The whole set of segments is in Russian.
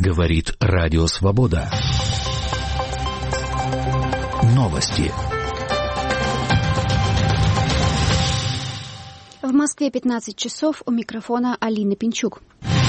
Говорит Радио Свобода. Новости. В Москве 15 часов, у микрофона Алина Пинчук.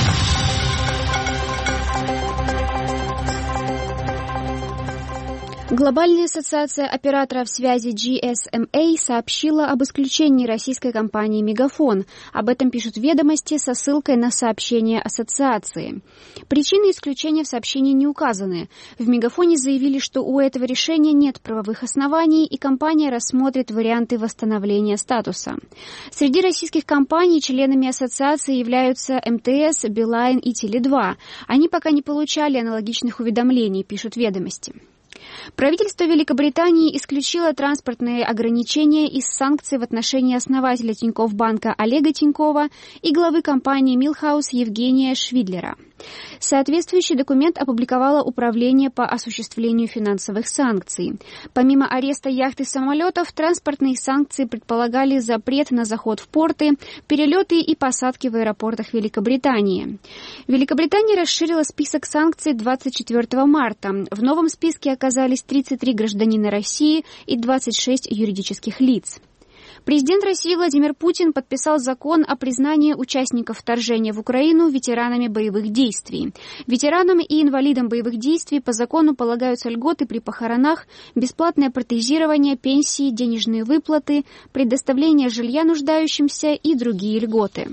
Глобальная ассоциация операторов связи GSMA сообщила об исключении российской компании «Мегафон». Об этом пишут «Ведомости» со ссылкой на сообщение ассоциации. Причины исключения в сообщении не указаны. В «Мегафоне» заявили, что у этого решения нет правовых оснований, и компания рассмотрит варианты восстановления статуса. Среди российских компаний членами ассоциации являются МТС, Билайн и Теле2. Они пока не получали аналогичных уведомлений, пишут «Ведомости». Правительство Великобритании исключило транспортные ограничения из санкций в отношении основателя Тинькофф банка Олега Тинькова и главы компании Милхаус Евгения Швидлера. Соответствующий документ опубликовало Управление по осуществлению финансовых санкций. Помимо ареста яхт и самолетов, транспортные санкции предполагали запрет на заход в порты, перелеты и посадки в аэропортах Великобритании. Великобритания расширила список санкций 24 марта. В новом списке оказались 33 гражданина России и 26 юридических лиц. Президент России Владимир Путин подписал закон о признании участников вторжения в Украину ветеранами боевых действий. Ветеранам и инвалидам боевых действий по закону полагаются льготы при похоронах, бесплатное протезирование, пенсии, денежные выплаты, предоставление жилья нуждающимся и другие льготы.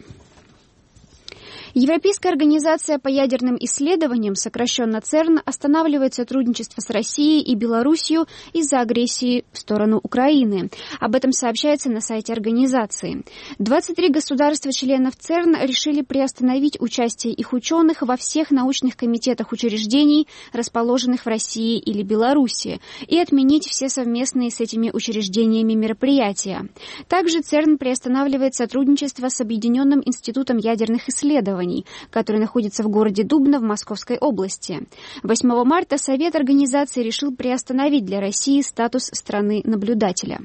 Европейская организация по ядерным исследованиям, сокращенно ЦЕРН, останавливает сотрудничество с Россией и Белоруссией из-за агрессии в сторону Украины. Об этом сообщается на сайте организации. 23 государства-членов ЦЕРН решили приостановить участие их ученых во всех научных комитетах учреждений, расположенных в России или Беларуси, и отменить все совместные с этими учреждениями мероприятия. Также ЦЕРН приостанавливает сотрудничество с Объединенным институтом ядерных исследований, который находится в городе Дубно в Московской области. 8 марта Совет организации решил приостановить для России статус страны-наблюдателя.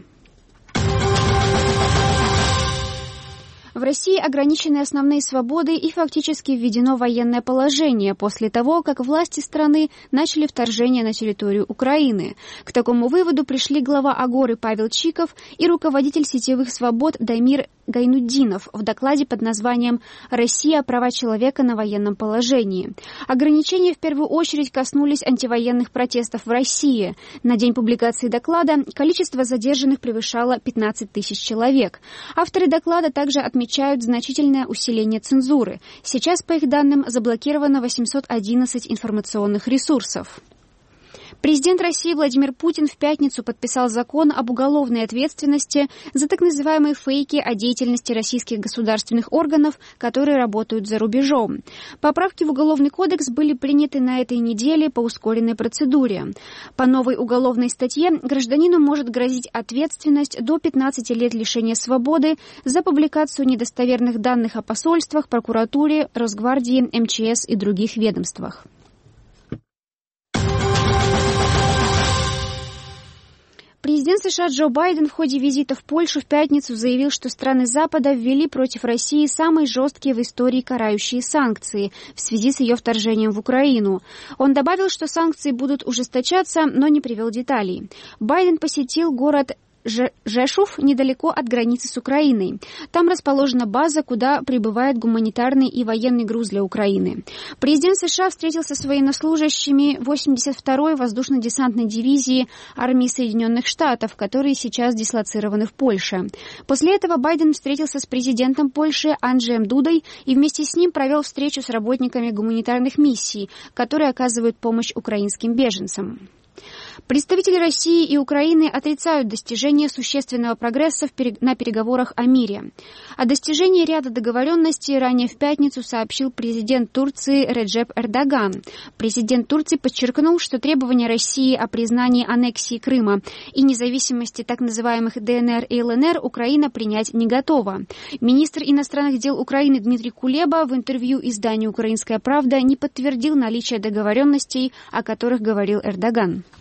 В России ограничены основные свободы и фактически введено военное положение после того, как власти страны начали вторжение на территорию Украины. К такому выводу пришли глава Агоры Павел Чиков и руководитель сетевых свобод Дамир Гайнутдинов в докладе под названием «Россия. Права человека на военном положении». Ограничения в первую очередь коснулись антивоенных протестов в России. На день публикации доклада количество задержанных превышало 15 тысяч человек. Авторы доклада также отмечают значительное усиление цензуры. Сейчас, по их данным, заблокировано 811 информационных ресурсов. Президент России Владимир Путин в пятницу подписал закон об уголовной ответственности за так называемые фейки о деятельности российских государственных органов, которые работают за рубежом. Поправки в Уголовный кодекс были приняты на этой неделе по ускоренной процедуре. По новой уголовной статье гражданину может грозить ответственность до 15 лет лишения свободы за публикацию недостоверных данных о посольствах, прокуратуре, Росгвардии, МЧС и других ведомствах. Президент США Джо Байден в ходе визита в Польшу в пятницу заявил, что страны Запада ввели против России самые жесткие в истории карающие санкции в связи с ее вторжением в Украину. Он добавил, что санкции будут ужесточаться, но не привел деталей. Байден посетил город Жешув недалеко от границы с Украиной. Там расположена база, куда прибывает гуманитарный и военный груз для Украины. Президент США встретился с военнослужащими 82-й воздушно-десантной дивизии армии Соединенных Штатов, которые сейчас дислоцированы в Польше. После этого Байден встретился с президентом Польши Анджеем Дудой и вместе с ним провел встречу с работниками гуманитарных миссий, которые оказывают помощь украинским беженцам. Представители России и Украины отрицают достижение существенного прогресса на переговорах о мире. О достижении ряда договоренностей ранее в пятницу сообщил президент Турции Реджеп Эрдоган. Президент Турции подчеркнул, что требования России о признании аннексии Крыма и независимости так называемых ДНР и ЛНР Украина принять не готова. Министр иностранных дел Украины Дмитрий Кулеба в интервью изданию «Украинская правда» не подтвердил наличие договоренностей, о которых говорил Эрдоган.